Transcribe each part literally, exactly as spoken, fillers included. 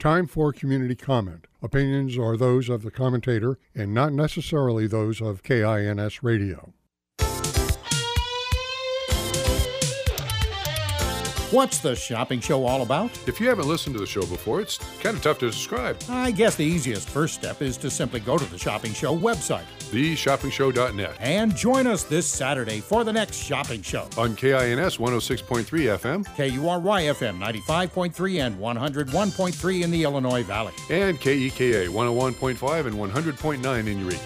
Time for community comment. Opinions are those of the commentator and not necessarily those of K I N S Radio. What's the shopping show all about? If you haven't listened to the show before, it's kind of tough to describe. I guess the easiest first step is to simply go to the Shopping Show website, the shopping show dot net, and join us this Saturday for the next shopping show. On K I N S one oh six point three F M, K U R Y F M ninety-five point three and one oh one point three in the Illinois Valley, and K E K A one oh one point five and one hundred point nine in Eureka.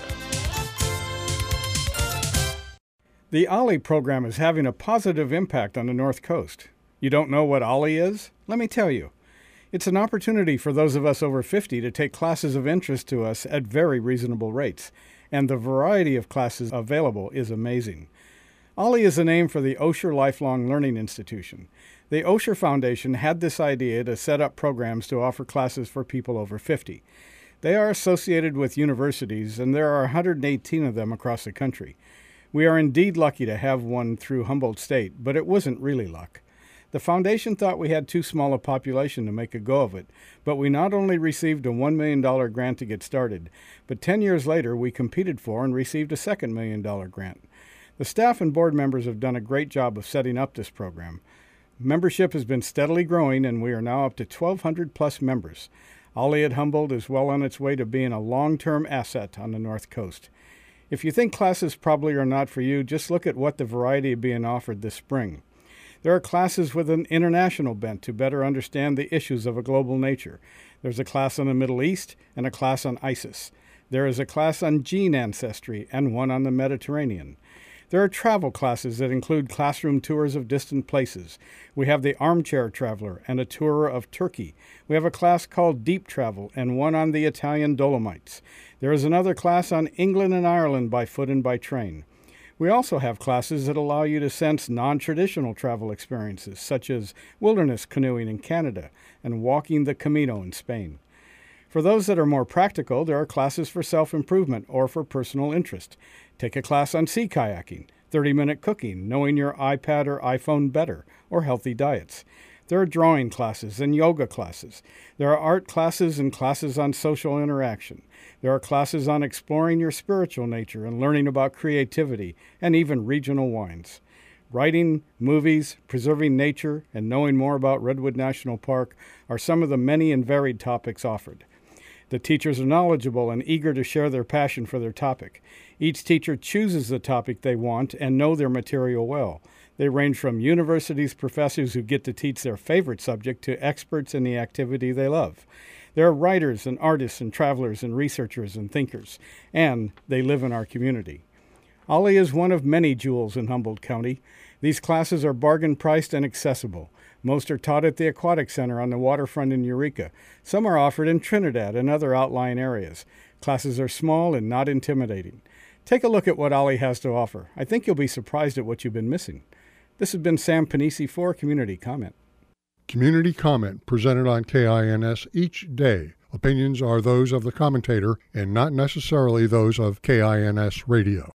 The OLLI program is having a positive impact on the North Coast. You don't know what OLLI is? Let me tell you. It's an opportunity for those of us over fifty to take classes of interest to us at very reasonable rates, and the variety of classes available is amazing. OLLI is a name for the Osher Lifelong Learning Institution. The Osher Foundation had this idea to set up programs to offer classes for people over fifty. They are associated with universities, and there are one hundred eighteen of them across the country. We are indeed lucky to have one through Humboldt State, but it wasn't really luck. The foundation thought we had too small a population to make a go of it, but we not only received a one million dollars grant to get started, but ten years later we competed for and received a second million dollar grant. The staff and board members have done a great job of setting up this program. Membership has been steadily growing, and we are now up to twelve hundred plus members. OLLI at Humboldt is well on its way to being a long-term asset on the North Coast. If you think classes probably are not for you, just look at what the variety is being offered this spring. There are classes with an international bent to better understand the issues of a global nature. There's a class on the Middle East and a class on ISIS. There is a class on gene ancestry and one on the Mediterranean. There are travel classes that include classroom tours of distant places. We have the Armchair Traveler and a tour of Turkey. We have a class called Deep Travel and one on the Italian Dolomites. There is another class on England and Ireland by foot and by train. We also have classes that allow you to sense non-traditional travel experiences, such as wilderness canoeing in Canada and walking the Camino in Spain. For those that are more practical, there are classes for self-improvement or for personal interest. Take a class on sea kayaking, thirty-minute cooking, knowing your iPad or iPhone better, or healthy diets. There are drawing classes and yoga classes. There are art classes and classes on social interaction. There are classes on exploring your spiritual nature and learning about creativity and even regional wines. Writing, movies, preserving nature, and knowing more about Redwood National Park are some of the many and varied topics offered. The teachers are knowledgeable and eager to share their passion for their topic. Each teacher chooses the topic they want and know their material well. They range from universities' professors who get to teach their favorite subject to experts in the activity they love. There are writers and artists and travelers and researchers and thinkers, and they live in our community. OLLI is one of many jewels in Humboldt County. These classes are bargain-priced and accessible. Most are taught at the Aquatic Center on the waterfront in Eureka. Some are offered in Trinidad and other outlying areas. Classes are small and not intimidating. Take a look at what OLLI has to offer. I think you'll be surprised at what you've been missing. This has been Sam Panisi for Community Comment. Community Comment presented on K I N S each day. Opinions are those of the commentator and not necessarily those of K I N S Radio.